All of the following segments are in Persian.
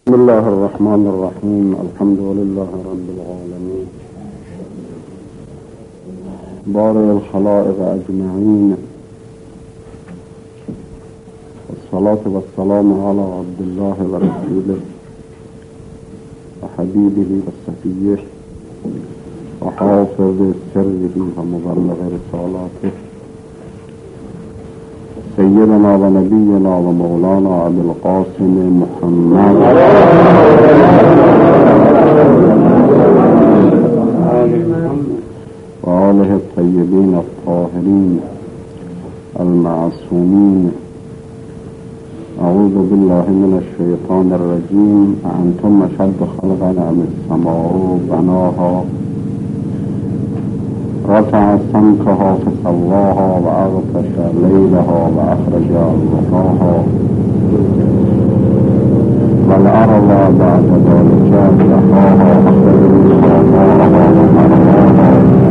بسم الله الرحمن الرحيم. الحمد لله رب العالمين بارئ الخلائق أجمعين، والصلاة والسلام على عبد الله ورسوله وحبيبه وصفيه وحافظ سره ومبلغ رسالاته سيدنا ونبينا ومولانا أبي القاسم محمد وآله الطيبين الطاهرين المعصومين. أعوذ بالله من الشيطان الرجيم. أنتم أشد خلقا أم السماء بناها رفع سمكها فسواها وأغطش ليلها وأخرج ضحاها والأرض بعد ذلك دحاها أخرج منها ماءها ومرعاها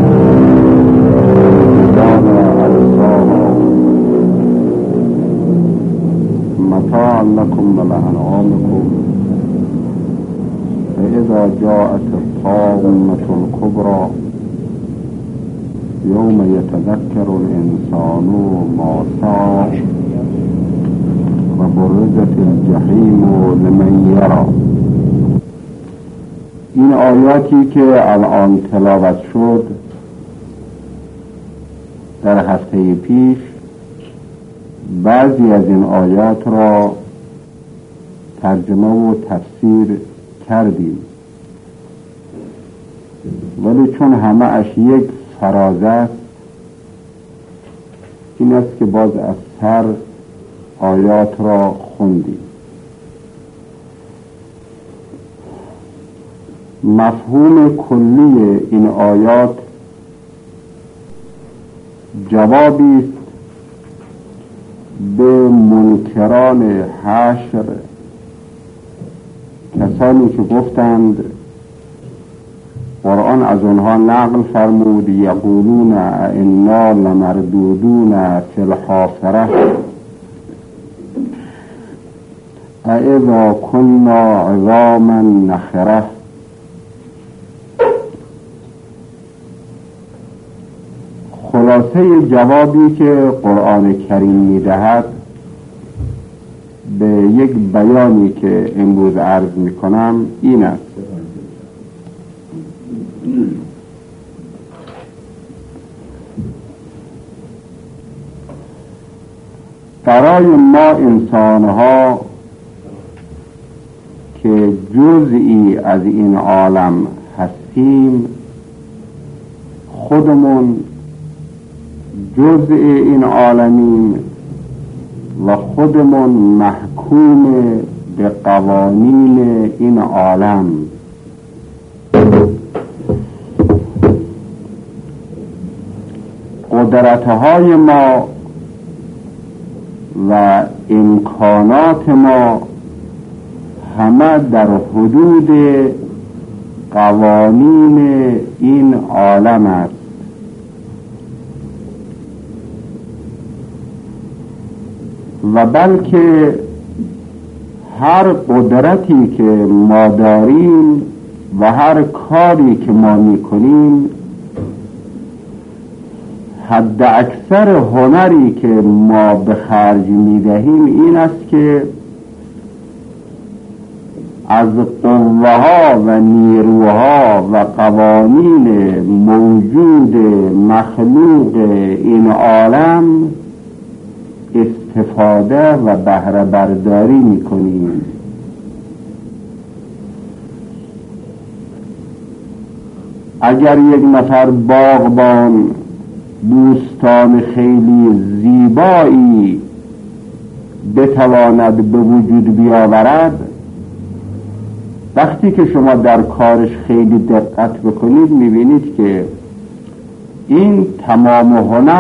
والجبال أرساها متاعا لكم ولأنعامكم. فإذا جاءت الطامة الكبرى يوم يتذكر الإنسان ما سعى وبرزت الجحیم لمن یرا. این آیاتی که الان تلاوت شد در هفته پیش بعضی از این آیات را ترجمه و تفسیر کردیم، ولی چون همه اش یک فراز است، این است که باز از سر آیات را خوندیم. مفهوم کلی این آیات جوابی است به منکران حشر، کسانی که گفتند، قرآن از آنها نقل فرمود، یقولون انا لمردودون فی الحافره اذا كنا عظاما نخره. خلاصه جوابی که قرآن کریم میدهد به یک بیانی که امروز عرض میکنم این است: برای ما انسانها که جزئی از این عالم هستیم، خودمون جزء این عالمیم و خودمون محکوم به قوانین این عالم. قدرتهای ما و امکانات ما همه در حدود قوانین این عالم است. و بلکه هر قدرتی که ما داریم و هر کاری که ما میکنیم، حد اکثر هنری که ما به خرج میدهیم این است که از قوه‌ها و نیروها و قوانین موجود مخلوق این عالم استفاده و بهره برداری میکنیم. اگر یک نفر باغبان بوستان خیلی زیبایی بتواند به وجود بیاورد، وقتی که شما در کارش خیلی دقت بکنید میبینید که این تمام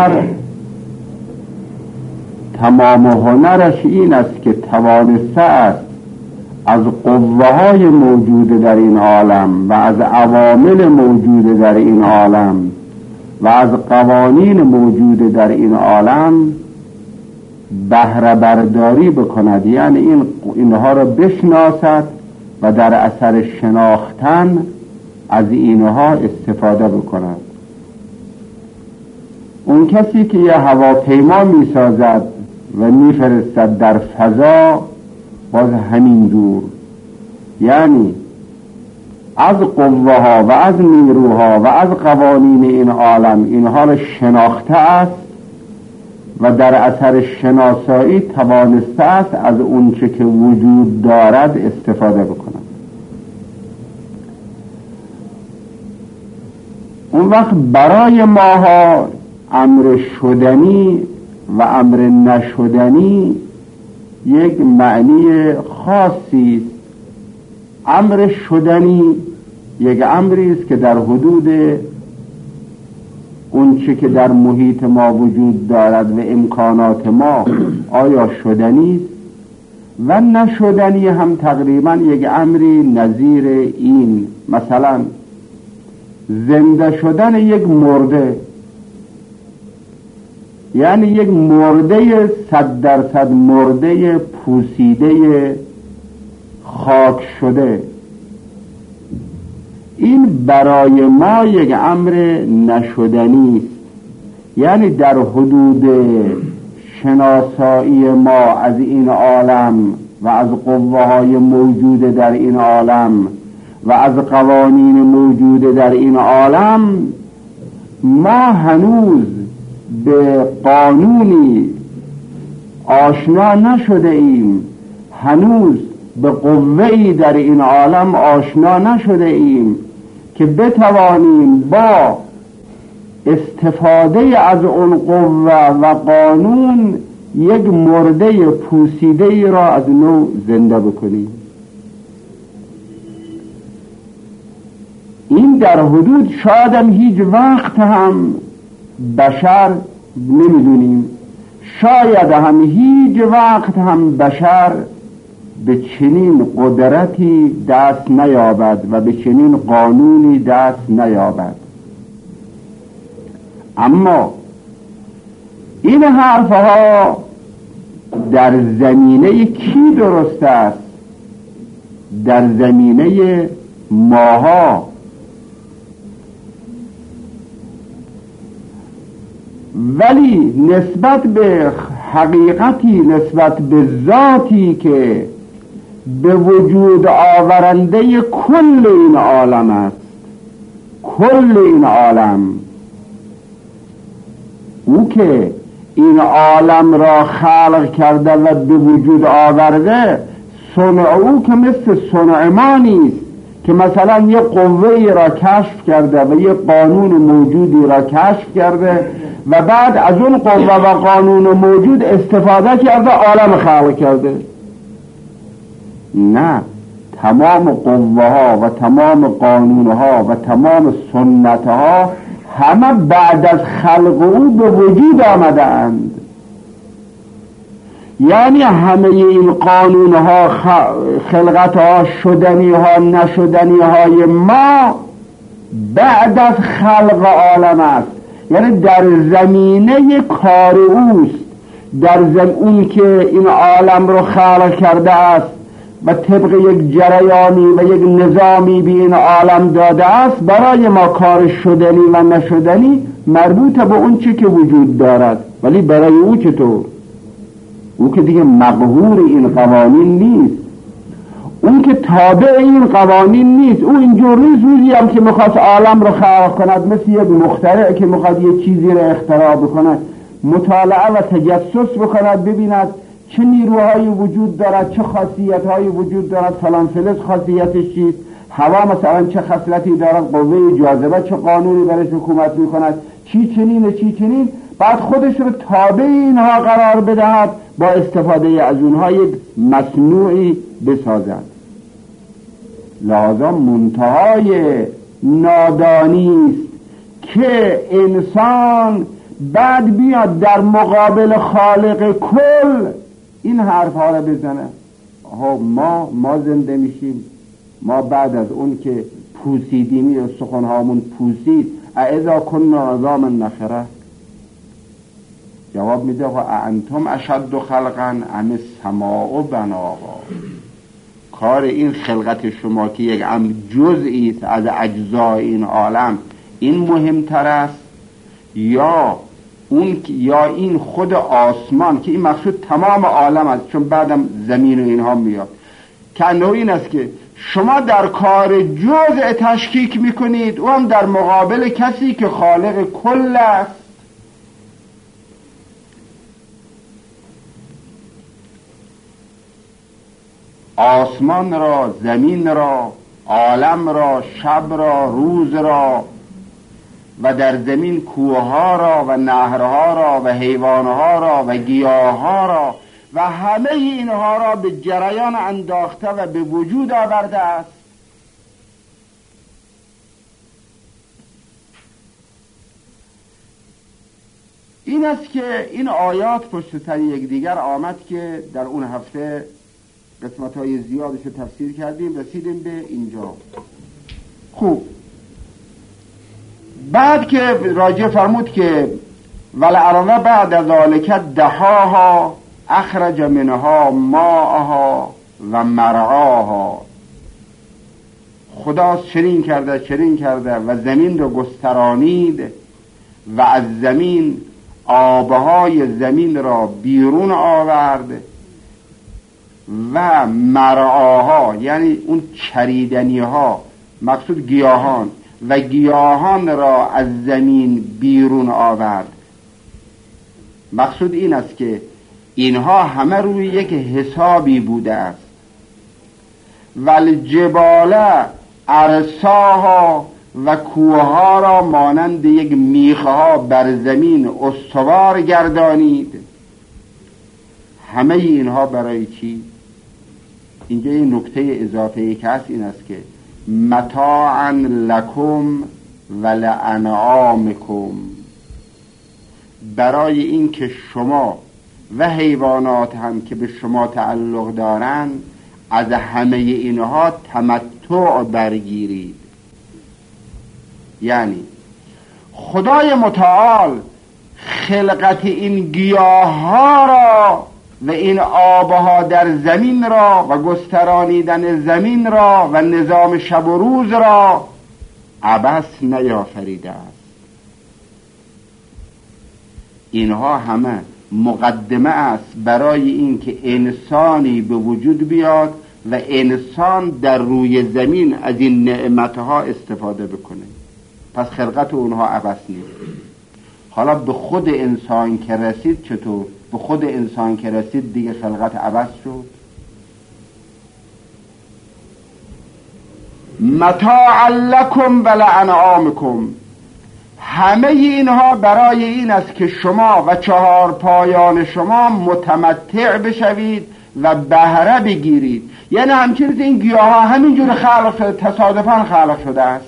هنرش این است که توانسته است از قوه‌های موجود در این عالم و از عوامل موجود در این عالم و از قوانین موجود در این عالم بهره برداری بکند، یعنی اینها را بشناسد و در اثر شناختن از اینها استفاده بکنند. اون کسی که یه هواپیما میسازد و میفرستد در فضا باز همین دور، یعنی از قوه ها و از نیروها و از قوانین این عالم اینها را شناخته است و در اثر شناسایی توانسته است از اون چه که وجود دارد استفاده بکند. اون وقت برای ماها امر شدنی و امر نشدنی یک معنی خاصی است. امر شدنی یک امری است که در حدود اون چه که در محیط ما وجود دارد و امکانات ما آیا شدنی است، و نشدنی هم تقریبا یک امری نظیر این. مثلا زنده شدن یک مرده، یعنی یک مرده 100% مرده پوسیده خاک شده، این برای ما یک امر نشدنی است. یعنی در حدود شناسایی ما از این عالم و از قوه های موجود در این عالم و از قوانین موجود در این عالم ما هنوز به قانونی آشنا نشده ایم، هنوز به قوه‌ای در این عالم آشنا نشده ایم که بتوانیم با استفاده از اون قوه و قانون یک مرده پوسیده ای را از نو زنده بکنیم. این در حدود شاید هم هیچ وقت هم بشر نمیدونیم، شاید هم هیچ وقت هم بشر به چنین قدرتی دست نیابد و به چنین قانونی دست نیابد. اما این حرفها در زمینه کی درست است؟ در زمینه ماها. ولی نسبت به حقیقتی، نسبت به ذاتی که به وجود آورنده کل این عالم است، کل این عالم، او که این عالم را خلق کرده و به وجود آورده، صنع او که مثل صنع ما نیست که مثلا یه قوه‌ای را کشف کرده و یه قانون موجودی را کشف کرده و بعد از اون قوه و قانون موجود استفاده کرده عالم خلق کرده. نه، تمام قوه ها و تمام قانون ها و تمام سنت ها همه بعد از خلق او به وجود آمده اند. یعنی همه این قانون ها، خلقت ها، شدنی ها، نشدنی های ما بعد از خلق عالم است. یعنی در زمینه کار اوست، در اون که این عالم رو خلق کرده است و طبق یک جریانی و یک نظامی به این عالم داده است، برای ما کار شدنی و نشدنی مربوط به اون چی که وجود دارد. ولی برای او چطور؟ او که دیگه مقهور این قوانین نیست، اون که تابع این قوانین نیست. او اینجور نیست روزی هم که میخواست عالم رو خلق کند مثل یک مخترع که میخواد یک چیزی رو اختراع بکند، مطالعه و تجسس بکند ببیند چه نیروهایی وجود دارد، چه خاصیتهایی وجود دارد، فلان فلز خاصیتش چیست، هوا مثلا چه خصلتی دارد، قوه جاذبه چه قانونی برش حکومت میکند، چی چنینه چی چنین، بعد خودش رو تابع اینها قرار بدهد، با استفاده از اونها یک مصنوعی بسازد. لازم منتهای نادانی است که انسان بعد بیاد در مقابل خالق کل این حرفها را بزنه. ما زنده میشیم، ما بعد از اون که پوسیدیمی و سخنهامون پوسید، اذا کننا عظاما نخره. جواب میده و انتم اشد خلقا ام السماء بناها. کار این خلقت شما که یک امر جزئی است از اجزای این عالم این مهمتر است یا این خود آسمان که این مقصود تمام عالم است، چون بعدم زمین و اینها میاد، که انه این است که شما در کار جزء تشکیک میکنید و هم در مقابل کسی که خالق کل است. آسمان را، زمین را، عالم را، شب را، روز را و در زمین کوهها را و نهرها را و حیوانها را و گیاهها را و همه اینها را به جریان انداخته و به وجود آورده است. این است که این آیات پشت سر یکدیگر آمد که در اون هفته قسمت‌های زیادش رو تفسیر کردیم، رسیدیم به اینجا. خوب، بعد که راجع فرمود که والارض بعد ذالک دحاها اخرج منها ماءها و مرعاها، خدا چنین کرده و زمین رو گسترانید و از زمین آبهای زمین را بیرون آورد و مرعاها یعنی اون چریدنی ها، مقصود گیاهان، و گیاهان را از زمین بیرون آورد. مقصود این است که اینها همه روی یک حسابی بوده است. والجبال ارساها، و کوهها را مانند یک میخه ها بر زمین استوار گردانید. همه اینها برای چی؟ اینجا این نکته اضافه که هست این است که متاعا لکم و لانعامکم، برای این که شما و حیوانات هم که به شما تعلق دارند از همه اینها تمتع برگیرید. یعنی خدای متعال خلقت این گیاه ها را و این آبها در زمین را و گسترانیدن زمین را و نظام شب و روز را عبث نیافریده است. اینها همه مقدمه است برای این که انسانی به وجود بیاد و انسان در روی زمین از این نعمتها استفاده بکنه. پس خلقت اونها عبث نیست. حالا به خود انسان که رسید چطور؟ به خود انسان که رسید دیگه خلقت عبث شد. متاعا لکم و لانعامکم، همه اینها برای این است که شما و چهار پایان شما متمتع بشوید و بهره بگیرید. یعنی همچنین این گیاه ها همینجور خلق شده، تصادفاً خلق شده است.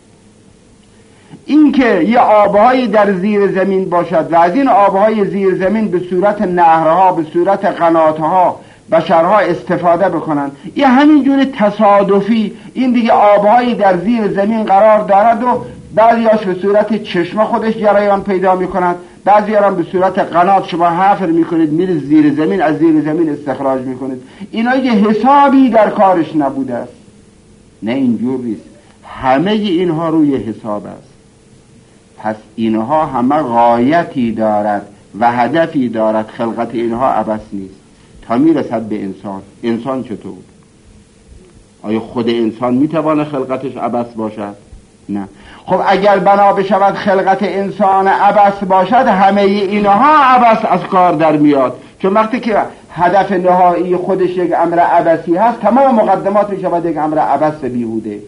این که یه آبهایی در زیر زمین باشد و از این آبهای زیر زمین به صورت نهرها، به صورت قناتها بشرها استفاده بکنند، یه همینجور تصادفی این دیگه آبهایی در زیر زمین قرار دارد و بعضیاش به صورت چشمه خودش جریان پیدا میکنند، بعضی هم به صورت قنات شما حفر میکنید میره زیر زمین، از زیر زمین استخراج میکنید. اینا یه حسابی در کارش نبوده است. نه اینجور نیست، همه اینها روی حساب است. پس اینها همه غایتی دارد و هدفی دارد. خلقت اینها عبث نیست تا میرسد به انسان. انسان چطور؟ آیا خود انسان میتوانه خلقتش عبث باشد؟ نه. خب اگر بنا بشود خلقت انسان عبث باشد، همه اینها عبث از کار در میاد. چون وقتی که هدف نهایی خودش یک امر عبثی هست، تمام مقدمات میشود یک امر عبث بیهوده.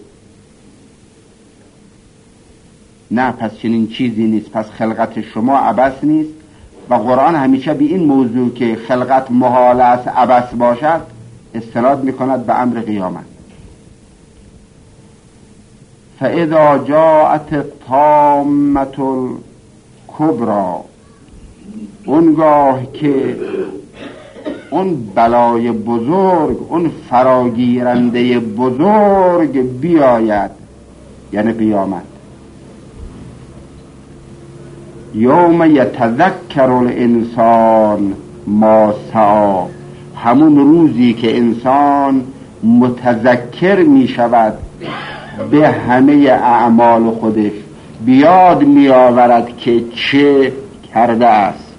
نه، پس چنین چیزی نیست. پس خلقت شما عبث نیست و قرآن همیشه به این موضوع که خلقت محال است عبث باشد استناد میکند به امر قیامت. فاذا جاءت الطامة الکبری، اونگاه که اون بلای بزرگ، اون فراگیرنده بزرگ بیاید، یعنی قیامت. یوم یتذکر الانسان ما سعی، همون روزی که انسان متذکر می شود به همه اعمال خودش، بیاد می آورد که چه کرده است.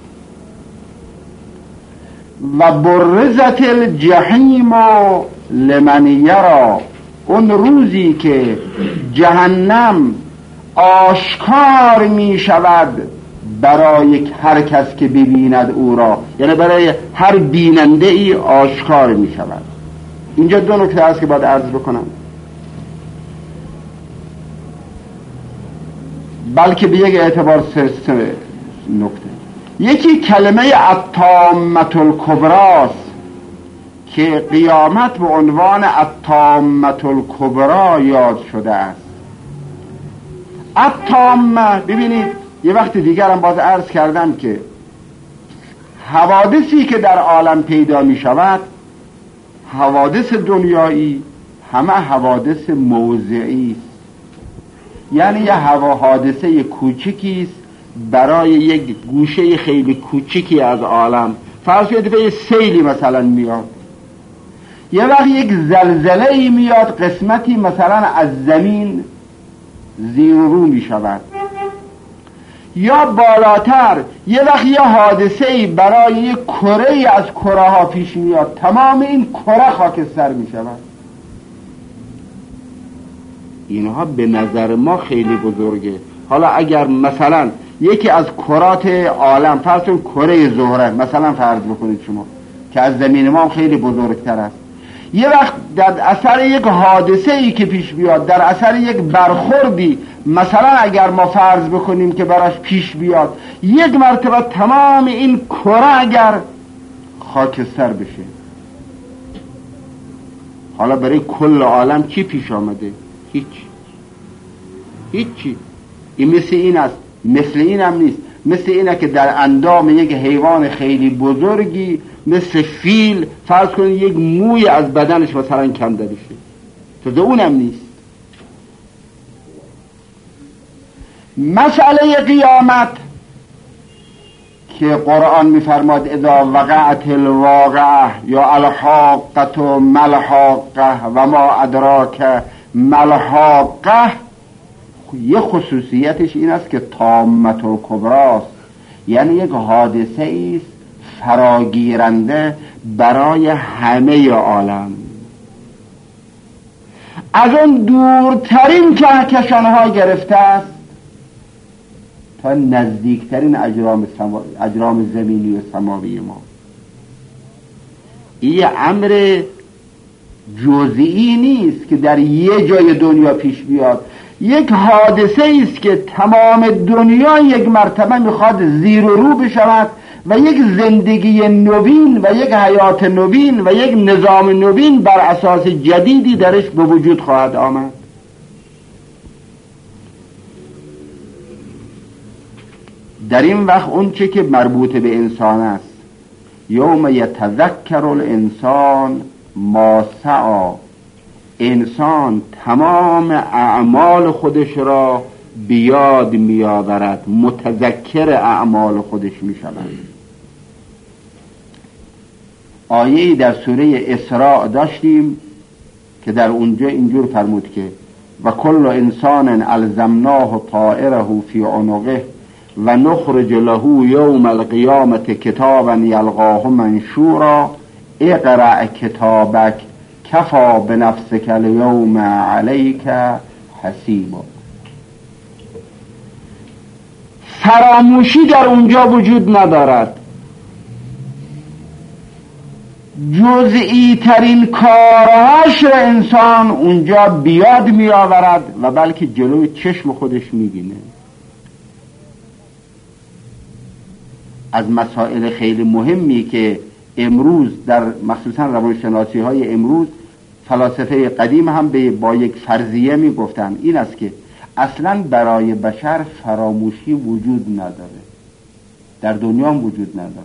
و برزت الجحیم لمن یرا، اون روزی که جهنم آشکار می شود برای هر کس که ببیند او را، یعنی برای هر بیننده ای آشکار می شود. اینجا دو نکته هست که باید عرض بکنم، بلکه به یک اعتبار سه نکته. یکی کلمه الطامة الکبری که قیامت به عنوان الطامة الکبری یاد شده است. الطامة، ببینید یه وقت دیگرم باز عرض کردم که حوادثی که در عالم پیدا می شود، حوادث دنیایی همه حوادث موضعی است، یعنی یه حادثه کوچکی است برای یک گوشه خیلی کوچکی از عالم. فرض کنید به سیلی مثلا میاد، یه وقت یک زلزله میاد، قسمتی مثلا از زمین زیر و رو می شود، یا بالاتر یه وقت یه حادثه‌ای برای یک کره از کره ها پیش میاد، تمام این کره خاکستر می شود. اینها به نظر ما خیلی بزرگه. حالا اگر مثلا یکی از کرات عالم، فرض کنید کره زهره مثلا فرض بکنید شما، که از زمین ما خیلی بزرگتر است، یه وقت در اثر یک حادثه‌ای که پیش بیاد، در اثر یک برخوردی مثلا اگر ما فرض بکنیم که براش پیش بیاد، یک مرتبه تمام این کره اگر خاکستر بشه، حالا برای کل عالم چی پیش آمده؟ هیچی. این مثل این است، مثل این هم نیست. مثل اینه که در اندام یک حیوان خیلی بزرگی مثل فیل فرض کنید یک موی از بدنش مثلا کنده بشه، تو اونم نیست. مسئله قیامت که قرآن میفرماد اذا وقعت الواقعه یا الحاقه ملحاقه و ما ادراک ملحاقه، یه خصوصیتش این است که طامة الکبری است، یعنی یک حادثه است فراگیرنده برای همه عالم، از اون دورترین کهکشان‌ها گرفته است تا نزدیکترین اجرام زمینی و سماوی ما. این امر جزئی نیست که در یه جای دنیا پیش بیاد، یک حادثه است که تمام دنیا یک مرتبه میخواد زیر و رو بشود و یک زندگی نوین و یک حیات نوین و یک نظام نوین بر اساس جدیدی درش به وجود خواهد آمد. در این وقت اون چه که مربوط به انسان است، یوم یتذکر الانسان ما سعی، انسان تمام اعمال خودش را بیاد می آورد، متذکر اعمال خودش می شود. آیه‌ای در سوره اسراء داشتیم که در اونجا اینجور فرمود که و کل انسان الزمناه طائره فی عنقه و نخرج له یوم القیامت کتابا یلقاه منشورا اقرأ کتابک کفا بنفسک الیوم علیک حسیبا. فراموشی در اونجا وجود ندارد، جزئی ترین کارهاش را انسان اونجا بیاد می آورد و بلکه جلوی چشم خودش می بینه. از مسائل خیلی مهمی که امروز در مخصوصا روانشناسی های امروز، فلاسفه قدیم هم با یک فرضیه می گفتن، این است که اصلا برای بشر فراموشی وجود نداره، در دنیا هم وجود نداره.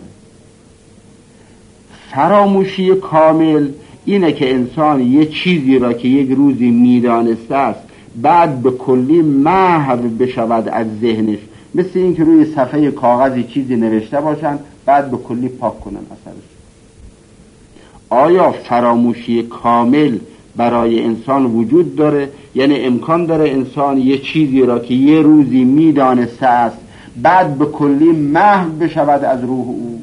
فراموشی کامل اینه که انسان یه چیزی را که یک روزی میدانسته است بعد به کلی محو بشود از ذهنش، مثل این که روی صفحه کاغذی چیزی نوشته باشن بعد به کلی پاک کنن اثرش. آیا فراموشی کامل برای انسان وجود داره، یعنی امکان داره انسان یه چیزی را که یه روزی میدانسته است بعد به کلی محو بشود از روح او.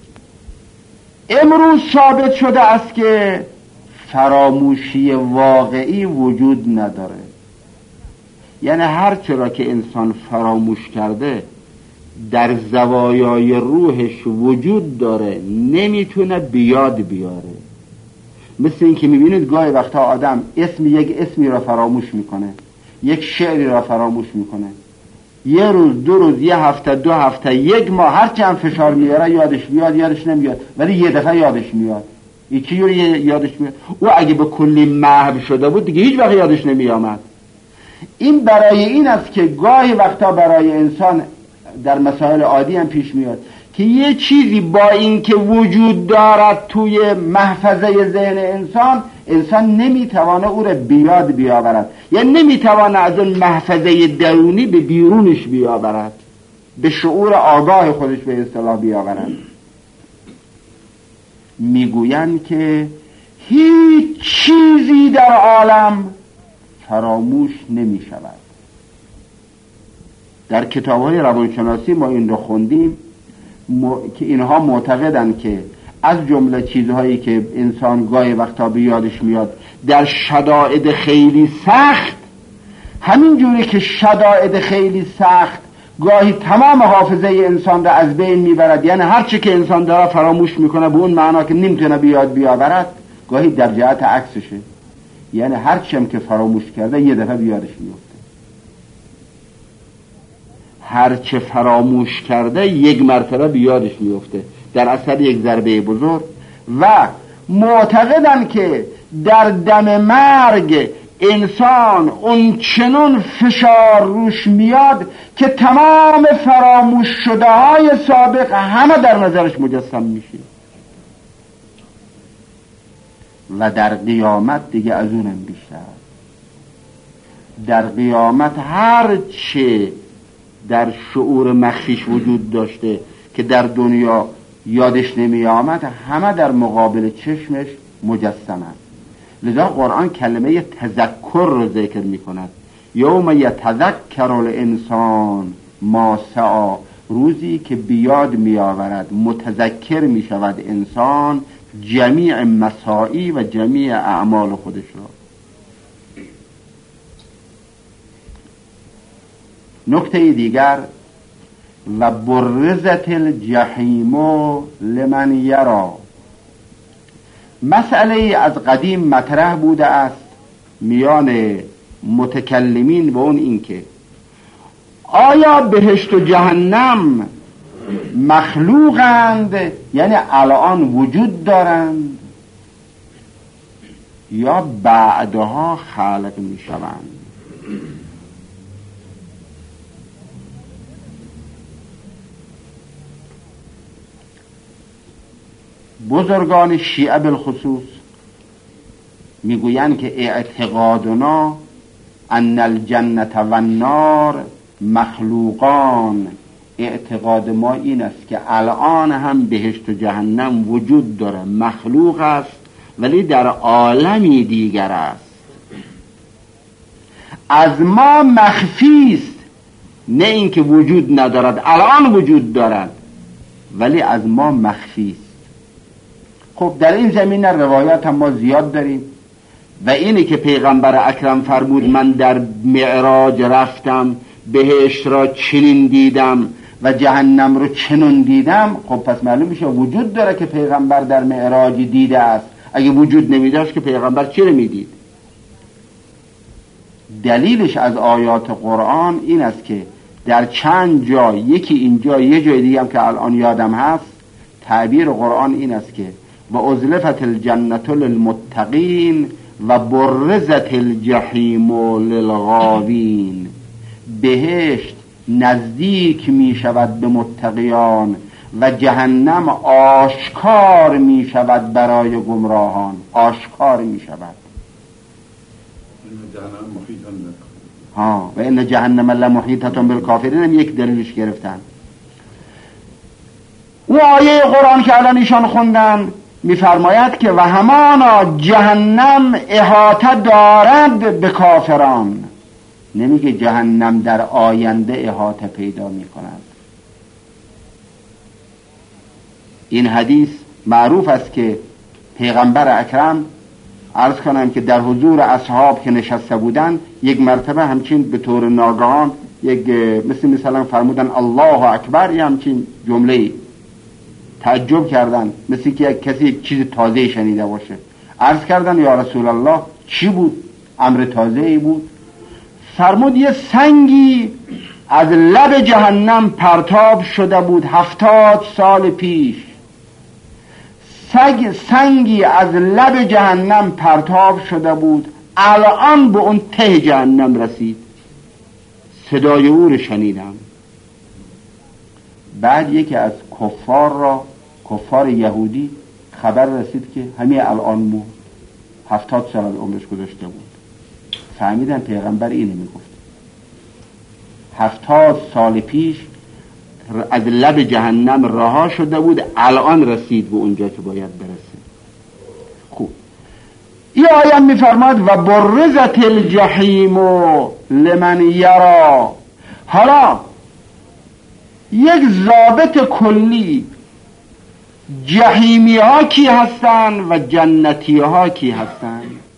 امروز ثابت شده است که فراموشی واقعی وجود نداره، یعنی هر چرا که انسان فراموش کرده در زوایای روحش وجود داره، نمیتونه بیاد بیاره. مثل این که میبینید گاهی وقتا آدم یک اسمی را فراموش میکنه، یک شعری را فراموش میکنه، یه روز، 2 روز، یه هفته، 2 هفته، 1 ماه، هرچی هم فشار میاره یادش میاد، یادش نمیاد، ولی یه دفعه یادش میاد. این چی یادش میاد؟ او اگه به کلی محو شده بود دیگه هیچ وقت یادش نمیامد. این برای این است که گاهی وقتا برای انسان در مسائل عادی هم پیش میاد که یه چیزی با این که وجود دارد توی محفظه ذهن انسان نمیتوانه او را بیاد بیاورد، یعنی نمیتوانه از اون محفظه درونی به بیرونش بیاورد، به شعور آگاه خودش به اصطلاح بیاورد. میگویند که هیچ چیزی در عالم فراموش نمی شود. در کتاب‌های روانشناسی ما این رو خوندیم که اینها معتقدند که از جمله چیزهایی که انسان گاهی وقتا به یادش میاد در شدائد خیلی سخت، همین جوری که شدائد خیلی سخت گاهی تمام حافظه انسان را از بین میبرد، یعنی هر چی که انسان داره فراموش میکنه به اون معنا که نمیتونه بیاد بیاورد، گاهی در جهت عکسشه، یعنی هر چیم که فراموش کرده یه دفعه بیادش میفته. هر چه فراموش کرده یک مرتبه بیادش میفته در اثر یک ضربه بزرگ. و معتقدن که در دم مرگ انسان اون چنون فشار روش میاد که تمام فراموش شده های سابق همه در نظرش مجسم میشه و در قیامت دیگه از اونم بیشتر. در قیامت هر چه در شعور مخفیش وجود داشته که در دنیا یادش نمی آمد همه در مقابل چشمش مجسمند. لذا قرآن کلمه تذکر رو ذکر می کند. یوم یتذکر الانسان ما سعی، روزی که بیاد می آورد، متذکر می شود انسان جمیع مساعی و جمیع اعمال خودش را. نکته دیگر، و برزت الجحیم لمن یرا، مسئله از قدیم مطرح بوده است میان متکلمین و اون این که آیا بهشت و جهنم مخلوقند، یعنی الان وجود دارند، یا بعدها خلق می شوند. بزرگان شیعه بالخصوص میگویند که اعتقادنا ان الجنة و النار مخلوقان، اعتقاد ما این است که الان هم بهشت و جهنم وجود داره، مخلوق است ولی در عالمی دیگر است، از ما مخفی است، نه اینکه وجود ندارد، الان وجود دارد ولی از ما مخفی است. خب در این زمینه روایات هم ما زیاد داریم و اینه که پیغمبر اکرم فرمود من در معراج رفتم بهشت را چنین دیدم و جهنم رو چنون دیدم. خب پس معلوم میشه وجود داره که پیغمبر در معراج دیده است. اگه وجود نمیداشت که پیغمبر چی رو میدید؟ دلیلش از آیات قرآن این است که در چند جا، یکی اینجا، یه جای دیگه هم که الان یادم هست، تعبیر قرآن این است که و ازلفت الجنة للمتقین و برزت الجحیم للغاوین، بهشت نزدیک می شود به متقیان و جهنم آشکار می شود برای گمراهان، آشکار می شود. و ان جهنم لمحیطة بالکافرین هم یک دلیلش گرفتن. او آیه قرآن که الان ایشان خوندن میفرماید که و همانا جهنم احاطه دارد به کافران، نمیگه جهنم در آینده احاطه پیدا میکند. این حدیث معروف است که پیغمبر اکرم عرض کنم که در حضور اصحاب که نشسته بودند یک مرتبه همچین به طور ناگهان یک مثلا فرمودن الله اکبر، یا همچین جمله تعجب کردن، مثل که یک کسی یک چیز تازه شنیده باشه. عرض کردن یا رسول الله چی بود؟ امر تازه‌ای بود. فرمود یه سنگی از لب جهنم پرتاب شده بود 70 سال پیش. سنگی از لب جهنم پرتاب شده بود، الان به اون ته جهنم رسید. صدای او رو شنیدم. بعد یکی از کفار یهودی خبر رسید که همین الان مرد، 70 سال از عمرش گذشته بود. فهمیدن پیغمبر اینو میگفت، 70 سال پیش از لب جهنم رها شده بود، الان رسید به اونجا که باید برسه. خوب، این آیه میفرماد و برزت الجحیم لمن یرا. حالا یک ضابط کلی، جحیمی ها کی هستن و جنتی ها کی هستن؟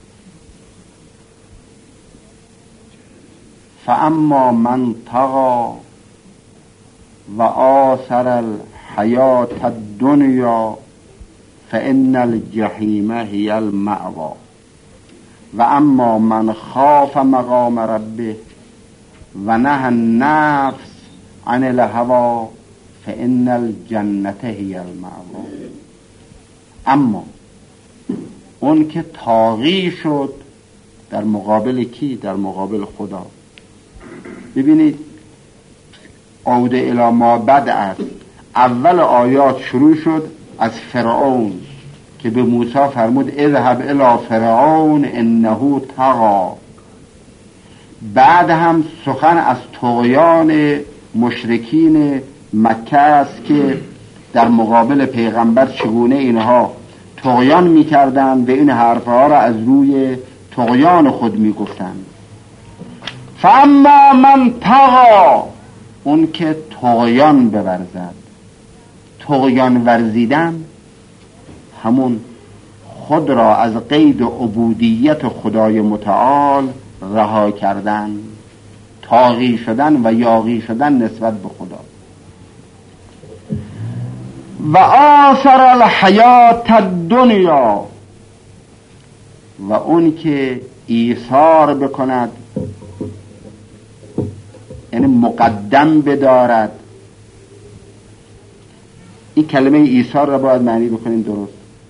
فاما من طغى و آثر الحیات الدنیا فإن الجحیم هی المأوى و اما من خاف مقام ربه و نهى النفس عن الهوى فإن الجنة هی المأوى. اما اون که طاغی شد در مقابل کی؟ در مقابل خدا. ببینید عوده الی ما بعد است. اول آیات شروع شد از فرعون که به موسی فرمود اذهب الی فرعون انه طغى. بعد هم سخن از طغیان مشرکین مکه است که در مقابل پیغمبر چگونه اینها طغیان میکردن و این حرفها را از روی طغیان خود میگفتند. فاما من طغى، اون که طغیان بورزد. طغیان ورزیدن همون خود را از قید عبودیت خدای متعال رها کردن، طاغی شدن و یاغی شدن نسبت به خدا. و آثر الحیات الدنیا، و اون که ایثار بکند، یعنی مقدم بدارد. این کلمه ایثار را باید معنی بکنیم درست.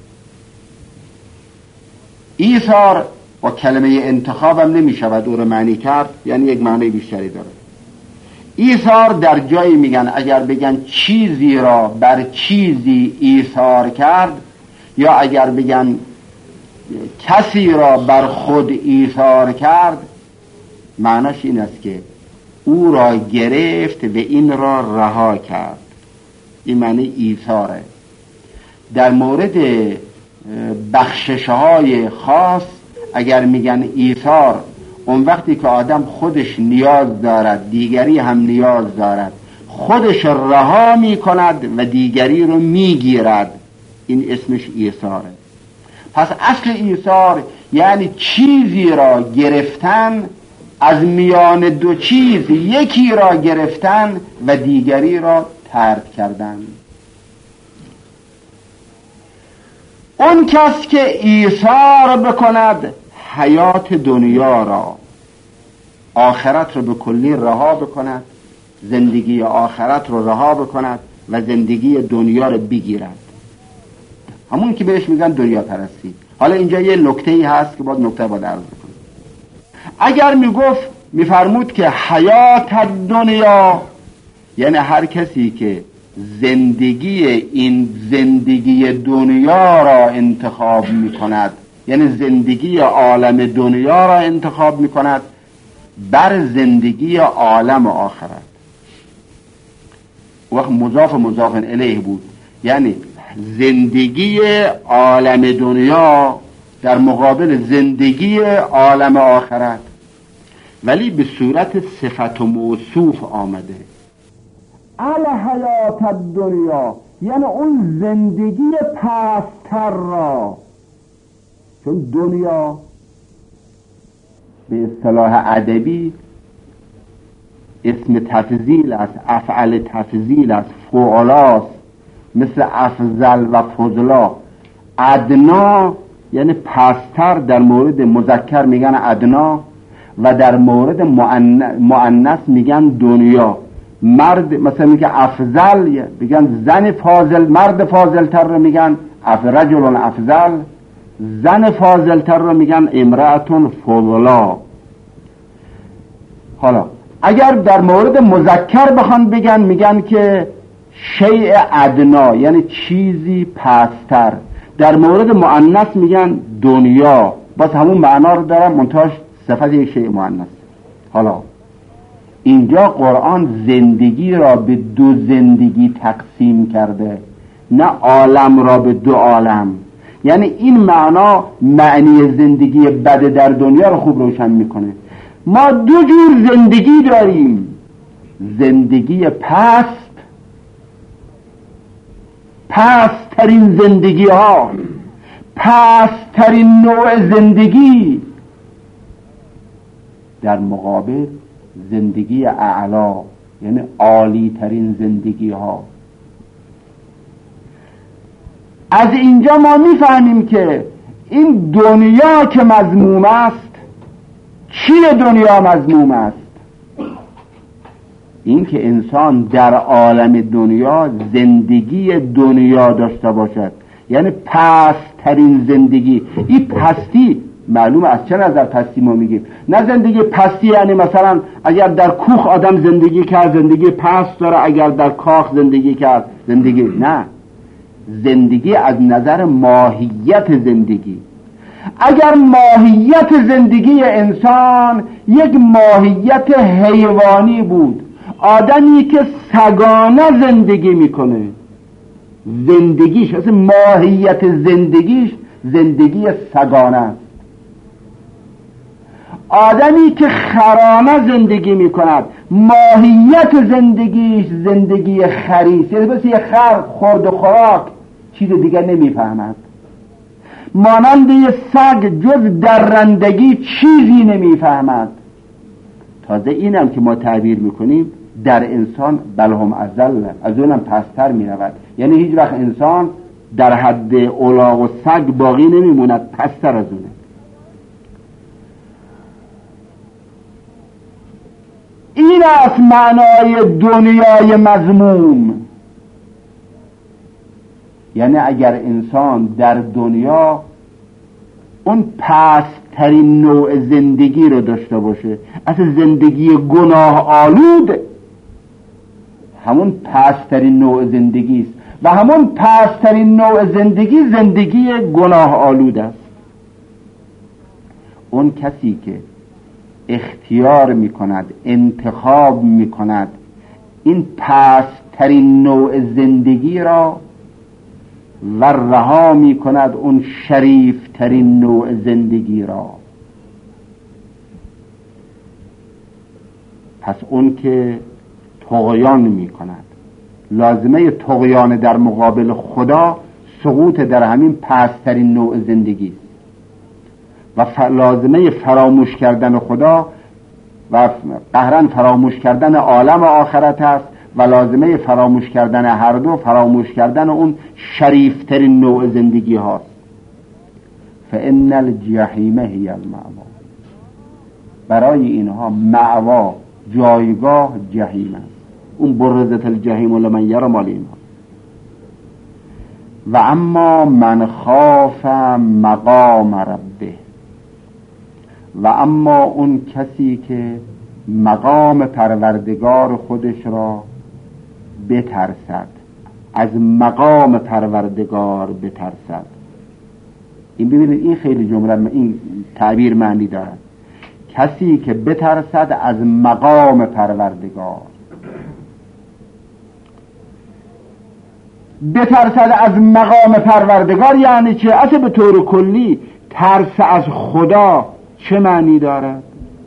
ایثار و کلمه انتخاب هم نمی شود او را معنی کرد، یعنی یک معنی بیشتری داره. ایثار در جایی میگن اگر بگن چیزی را بر چیزی ایثار کرد، یا اگر بگن کسی را بر خود ایثار کرد، معناش این است که او را گرفت و این را رها کرد. این معنی ایثاره. در مورد بخشش‌های خاص اگر میگن ایثار، اون وقتی که آدم خودش نیاز دارد دیگری هم نیاز دارد، خودش رها میکند و دیگری رو میگیرد، این اسمش ایثاره. پس اصل ایثار یعنی چیزی را گرفتن، از میان دو چیز یکی را گرفتن و دیگری را ترک کردن. اون کس که ایثار بکند حیات دنیا را، آخرت رو به کلی رها بکند، زندگی آخرت رو رها بکند و زندگی دنیا رو بگیرد، همون که بهش میگن دنیا پرستی. حالا اینجا یه نکته‌ای هست که باید نکته باید عرض بکنم. اگر میفرمود که حیات دنیا، یعنی هر کسی که زندگی دنیا را انتخاب میکند، یعنی زندگی عالم دنیا را انتخاب میکند بر زندگی عالم آخرت. وقت مضاف الیه بود، یعنی زندگی عالم دنیا در مقابل زندگی عالم آخرت، ولی به صورت صفت و موصوف آمده. الحیات الدنیا یعنی اون زندگی پستر را، چون دنیا به اصطلاح ادبی اسم تفضیل است، افعل تفضیل است، فعلاست، مثل افضل و فضلا. ادنا یعنی پستر، در مورد مذکر میگن ادنا و در مورد مؤنث میگن دنیا. مرد مثلا میگه افضل، میگن زن فاضل، مرد فاضل تر رو میگن رجل افضل، زن فاضل تر رو میگن امرأة فضلا. حالا اگر در مورد مذکر بخوان بگن، میگن که شیء ادنا یعنی چیزی پستر. در مورد مؤنث میگن دنیا، باز همون معنا رو دارن، منتهاش صفت یک شیء مؤنث. حالا اینجا قرآن زندگی را به دو زندگی تقسیم کرده، نه عالم را به دو عالم. یعنی این معنا معنی زندگی بد در دنیا رو خوب روشن میکنه. ما دو جور زندگی داریم، زندگی پسترین زندگی ها، پسترین نوع زندگی در مقابل زندگی اعلا، یعنی عالی ترین زندگی ها. از اینجا ما میفهمیم که این دنیا که مذموم است، چیه دنیا مذموم است؟ این که انسان در عالم دنیا زندگی دنیا داشته باشد، یعنی پست‌ترین زندگی. این پستی معلومه از چه نظر پستی ما میگیم؟ نه زندگی پستی یعنی مثلا اگر در کوخ آدم زندگی کرد زندگی پست داره، اگر در کاخ زندگی کرد زندگی، نه، زندگی از نظر ماهیت زندگی. اگر ماهیت زندگی انسان یک ماهیت حیوانی بود، آدمی که سگانه زندگی میکنه، زندگیش اصلا ماهیت زندگیش زندگی سگانه است. آدمی که خرانه زندگی میکند، ماهیت زندگیش زندگی خریست، یعنی بس یه خر خورد و خوراک چیز دیگر نمیفهمد. مانند یه سگ جز درندگی چیزی نمیفهمد. تازه اینم که ما تعبیر میکنیم در انسان بلهم ازل، از اونم پستر میرود. یعنی هیچ وقت انسان در حد الاغ و سگ باقی نمیموند، پستر از اونه. این است معنای دنیای مذموم. یعنی اگر انسان در دنیا اون پست‌ترین نوع زندگی رو داشته باشه، اصلا زندگی گناه آلود همون پست‌ترین نوع زندگی است و همون پست‌ترین نوع زندگی زندگی گناه آلود است. اون کسی که اختیار میکند، انتخاب میکند این پست‌ترین نوع زندگی را و رها میکند اون شریف ترین نوع زندگی را، پس اون که طغیان میکند، لازمه طغیان در مقابل خدا سقوط در همین پست‌ترین نوع زندگی و لازمه فراموش کردن خدا و قهرن فراموش کردن عالم آخرت است و لازمه فراموش کردن هر دو فراموش کردن اون شریفترین نوع زندگی هاست. فإن الجحیم هی المأوا، برای اینها مأوا جایگاه جهنم است. اون برزت الجحیم لمن یری مال اینها. و اما من خاف مقام ربه، و اما اون کسی که مقام پروردگار خودش را بترسد، از مقام پروردگار بترسد. این ببینید این خیلی جمله، این تعبیر معنی دارد. کسی که بترسد از مقام پروردگار، بترسد از مقام پروردگار یعنی چه؟ اصلا به طور کلی ترس از خدا چه معنی دارد؟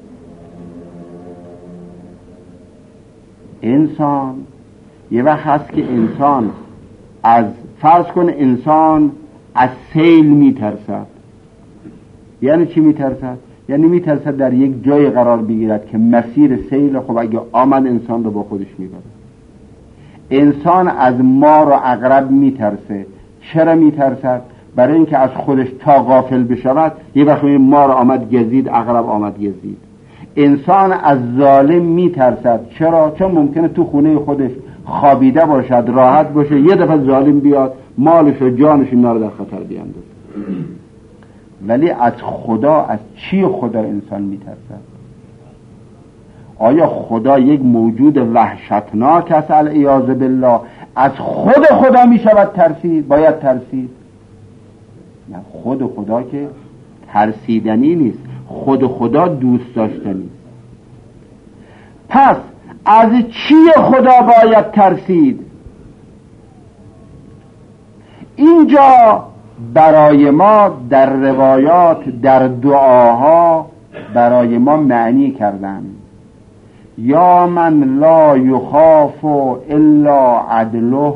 انسان یه وقت هست که انسان از فرض کن انسان از سیل میترسد. یعنی چی میترسد؟ یعنی میترسد در یک جای قرار بگیرد که مسیر سیل خب اگه آمد انسان رو با خودش میبرد. انسان از مار و عقرب میترسه. چرا میترسد؟ برای اینکه از خودش تا غافل بشود یه وقت مار آمد گزید، عقرب آمد گزید. انسان از ظالم میترسد. چرا؟ چون ممکنه تو خونه خودش خوابیده باشد، راحت باشه، یه دفعه ظالم بیاد مالش و جانش اینا رو در خطر بیاندازه. ولی از خدا، از چی خدا انسان میترسد؟ آیا خدا یک موجود وحشتناک است؟ العیاذ بالله. از خود خدا میشود ترسید؟ باید ترسید؟ نه، خود خدا که ترسیدنی نیست، خود خدا دوست داشتنی. پس از چی خدا باید ترسید؟ اینجا برای ما در روایات، در دعاها برای ما معنی کردن. یا من لا یخاف الا عدله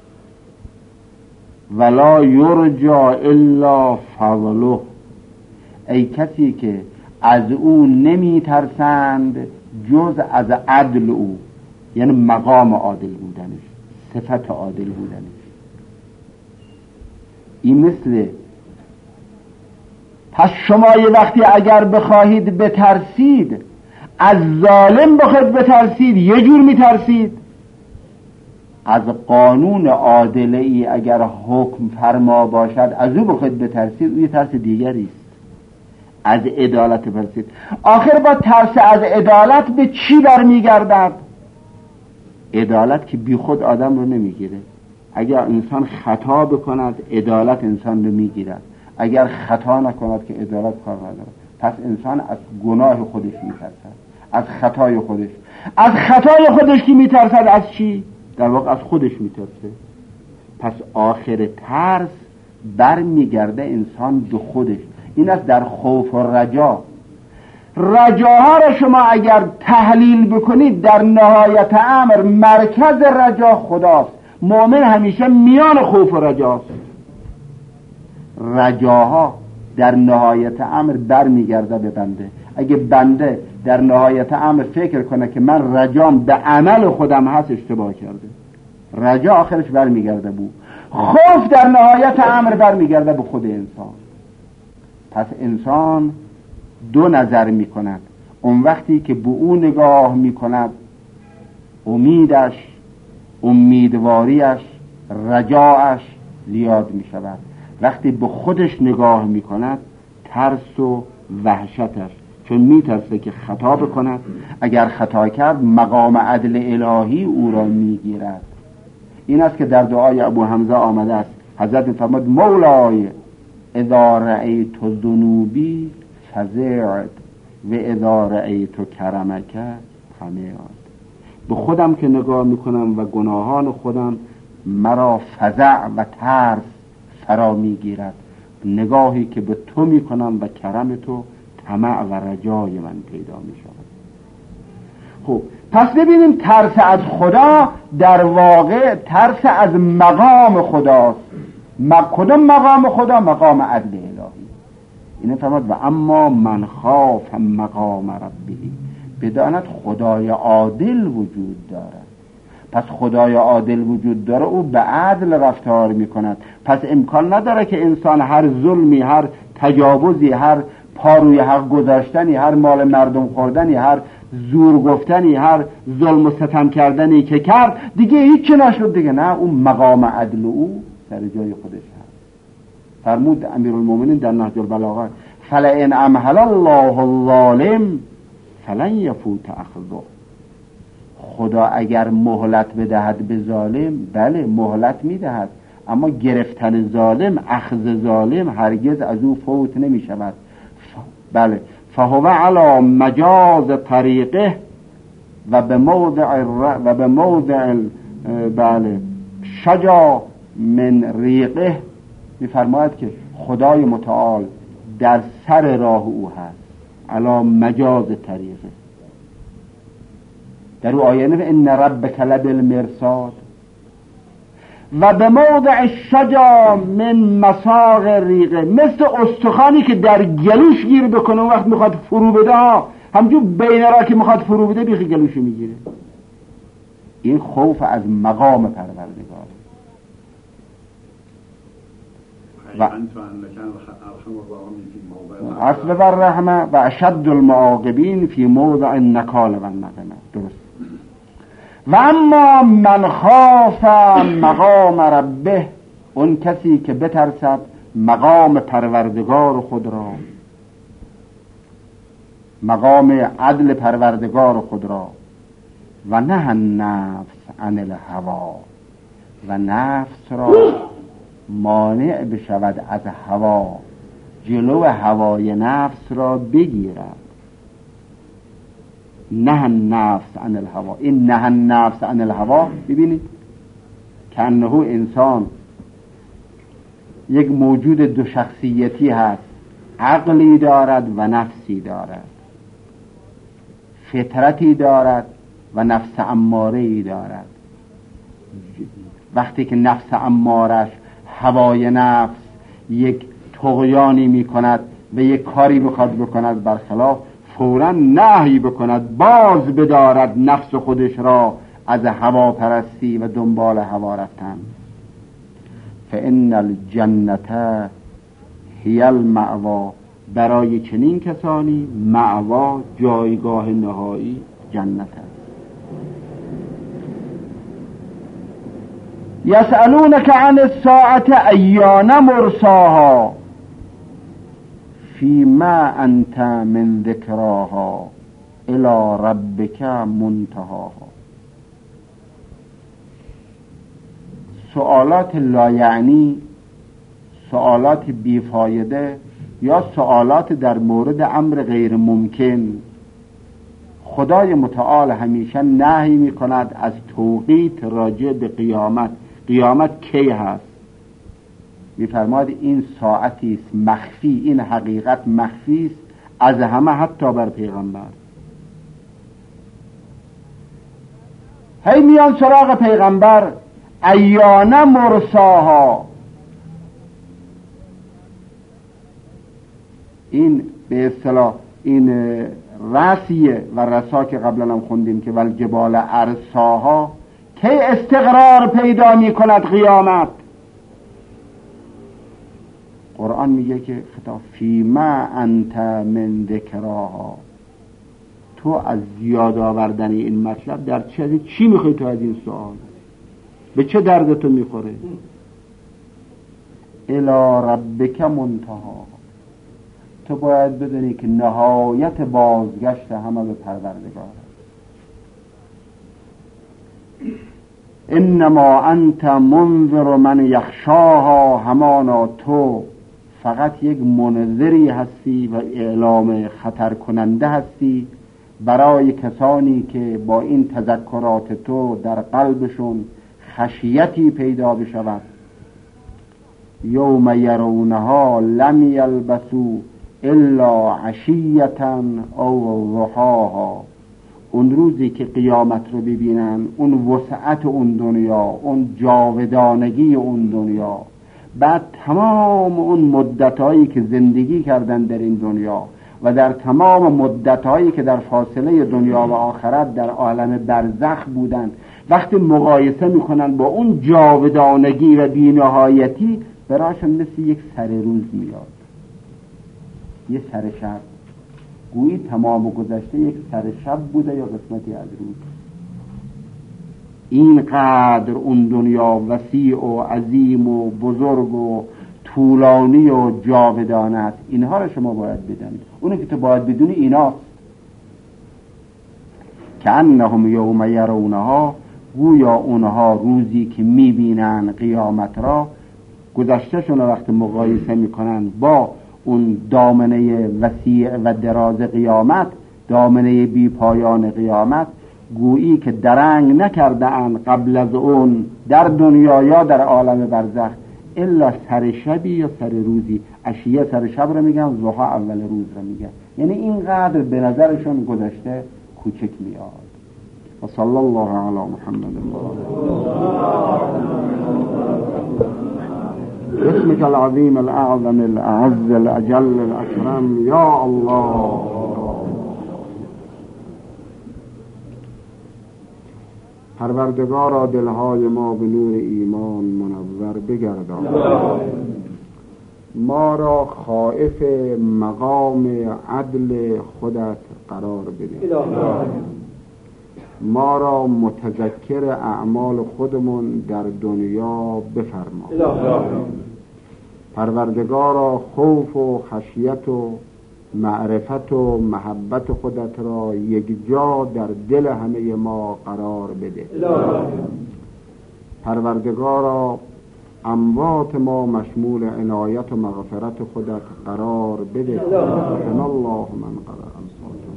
ولا یرجا الا فضله. ای کسی که از او نمی ترسند جز از عدل او، یعنی مقام عادل بودنش، صفت عادل بودنش. این مثل پس شما یه وقتی اگر بخواهید بترسید، از ظالم بخواهید بترسید یه جور میترسید، از قانون عادل ای اگر حکم فرما باشد از او بخواهید بترسید، او یه ترس دیگری است. از عدالت ترسید. آخر با ترس از عدالت به چی برمیگردد؟ عدالت که بی خود آدم رو نمیگیره. اگر انسان خطا بکند عدالت انسان رو میگیرد، اگر خطا نکند که عدالت کار ندارد. پس انسان از گناه خودش میترسد، از خطای خودش. از خطای خودش که میترسد از چی؟ در واقع از خودش میترسه. پس آخر ترس برمیگرده انسان به خودش. این است در خوف و رجا. رجاها را شما اگر تحلیل بکنید در نهایت امر مرکز رجا خداست. مؤمن همیشه میان خوف و رجاست. رجاها در نهایت امر برمیگرده به بنده. اگه بنده در نهایت امر فکر کنه که من رجام به عمل خودم هست، اشتباه کرده. رجا آخرش برمیگرده بو. خوف در نهایت امر برمیگرده به خود انسان. پس انسان دو نظر می کند. اون وقتی که به اون نگاه می کند امیدش، امیدواریش، رجاعش زیاد می شود. وقتی به خودش نگاه می کند ترس و وحشتش، چون می ترسه که خطا بکند. اگر خطا کرد مقام عدل الهی او را می گیرد. این است که در دعای ابو حمزه آمده است. حضرت فرمود مولای اذا رأیت ذنوبی فزعت و اذا رأیت کرمک طمعت. به خودم که نگاه میکنم و گناهان خودم مرا فزع و ترس فرا میگیرد. نگاهی که به تو میکنم و کرم تو طمع و رجای من پیدا میشود. خب پس ببینیم ترس از خدا در واقع ترس از مقام خداست. کدام مقام خدا؟ مقام عدل الهی. اینه فرمود و اما من خاف مقام ربی، بداند خدای عادل وجود دارد. پس خدای عادل وجود داره، او به عدل رفتار میکند. پس امکان نداره که انسان هر ظلمی، هر تجاوزی، هر پاروی حق گذاشتنی، هر مال مردم خوردنی، هر زور گفتنی، هر ظلم و ستم کردنی که کرد دیگه هیچی نشد دیگه. نه، اون مقام عدل او در جای خودش هست. فرمود امیرالمومنین در نهج البلاغه فلئن امهل الله الظالم فلن یفوت اخذه. خدا اگر مهلت بدهد به ظالم، بله مهلت میدهد، اما گرفتن ظالم، اخذ ظالم هرگز از او فوت نمی شود. بله فهو علی مجاز طریقه و به موضع بله شجا من ریقه میفرماید که خدای متعال در سر راه او هست، علی مجاز طریقه. در او آیه نفه ان ربک لبالمرصاد و به موضع شجا من مساق ریقه، مثل استخوانی که در گلوش گیر بکنه اون وقت میخواد فرو بده همجور بین را که میخواد فرو بده بیخی گلوشو میگیره. این خوف از مقام پروردگار. و اصل و رحمه و اشد المعاقبین فی موضع النکال و النقمه. درست. و اما من خاف مقام ربه، اون کسی که بترسد مقام پروردگار خود را، مقام عدل پروردگار خود را، و نه النفس عن الهوا، و نفس را مانع بشود از هوا، جلو هوای نفس را بگیرد. نه النفس عن الهوا، این نه النفس عن الهوا ببینید که انه انسان یک موجود دو شخصیتی هست، عقلی دارد و نفسی دارد، فطرتی دارد و نفس اماره‌ای دارد. وقتی که نفس امارش هوای نفس یک طغیانی می کند و یک کاری بخواد بکند برخلاف، فوراً نهی بکند، باز بدارد نفس خودش را از هوا پرستی و دنبال هوا رفتن. فإن الجنة هی المأوا، برای چنین کسانی مأوا، جایگاه نهایی، جنت است. یسألونک عن الساعة ایان مرساها فیما انت من ذکراها الی ربک منتهاها. سوالات لایعنی، سوالات بیفایده یا سوالات در مورد امر غیر ممکن، خدای متعال همیشه نهی می کند از توقیت راجع به قیامت. قیامت کی هست؟ می فرماید این ساعتی است مخفی، این حقیقت مخفی است از همه، حتی بر پیغمبر. هی میان سراغ پیغمبر، ایان مرساها. این به اصطلاح این رسیه و رسا که قبلا هم خوندیم که والجبال ارساها، کی استقرار پیدا می کند قیامت؟ قرآن میگه که خطاب فیما انت من ذکراها، تو از یاد آوردن این مطلب در چی میخوای تو از این سوال؟ به چه درد تو میخوره؟ الی ربک منتهاها، تو باید بدونی که نهایت بازگشت همه به پروردگار است. انما انت منذر من یخشاها، همانا تو فقط یک منذری هستی و اعلام خطر کننده هستی برای کسانی که با این تذکرات تو در قلبشون خشیتی پیدا بشود. یوم یرونها لم یلبسوا الا عشیتا او ضحاها، اون روزی که قیامت رو ببینن، اون وسعت اون دنیا، اون جاودانگی اون دنیا، بعد تمام اون مدتهایی که زندگی کردن در این دنیا و در تمام مدتهایی که در فاصله دنیا و آخرت در عالم برزخ بودن، وقتی مقایسه میکنن با اون جاودانگی و بی‌نهایتی، براشون مثل یک سر روز میاد، یه سر شب، گویی تمام گذشته یک سر شب بوده یا قسمتی از روز. اینقدر اون دنیا وسیع و عظیم و بزرگ و طولانی و جاودانه است. اینها رو شما باید بدونید. اونی که تو باید بدونی ایناست که انهم یوم یرونها، گویا اونها روزی که میبینن قیامت را، گذشتهشون رو وقت مقایسه میکنن با اون دامنه وسیع و دراز قیامت، دامنه بی پایان قیامت، گویی که درنگ نکرده اند قبل از اون در دنیا یا در عالم برزخ الا سر شبی یا سر روزی. عشیه سر شب رو میگن، ضحا اول روز رو میگن. یعنی اینقدر به نظرشون گذشته کوچک میاد. و صلی الله علی محمد اسمك العظیم الاعظم الاعز الاجل الاکرم یا الله. پروردگارا دلهای ما به نور ایمان منور بگردان، ما را خائف مقام عدل خودت قرار بده، ما را متذکر اعمال خودمون در دنیا بفرما. پروردگارا خوف و خشیت و معرفت و محبت خودت را یک جا در دل همه ما قرار بده. پروردگارا اموات ما مشمول عنایت و مغفرت خودت قرار بده. سبحان الله من قرأ الفاتحه.